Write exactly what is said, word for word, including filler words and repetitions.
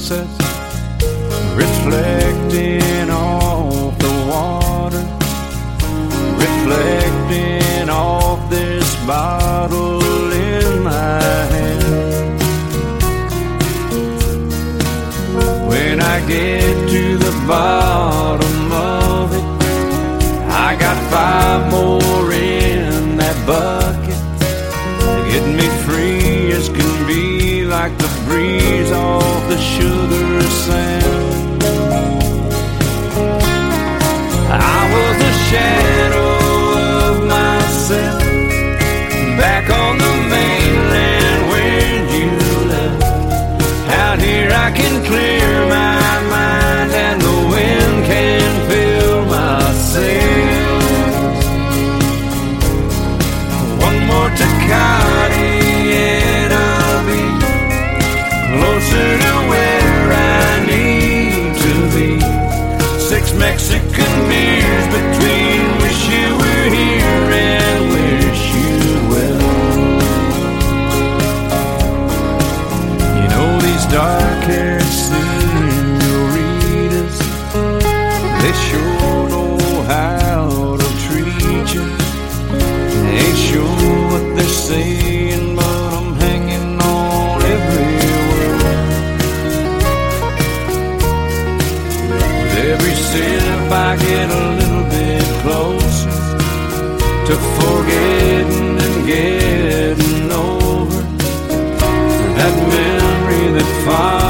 sunsets reflecting off the water, reflecting off this bottle in my hand. When I get to the bottom of it, I got five more in that bucket. Get me free as can be, like the breeze off the sugar sand. I was a shadow of myself back on the mainland when you left. Out here I can clear my mind and the wind can fill my sails. One more Tecate and I'll be closer to where I need to be. Six Mexican beers between, wish you were here and wish you well. You know these dark-haired senoritas, they sure know how to treat you. They ain't sure what they're saying, but I'm hanging on every word. With every sip I get a little bit closer to forgetting and getting over that memory that far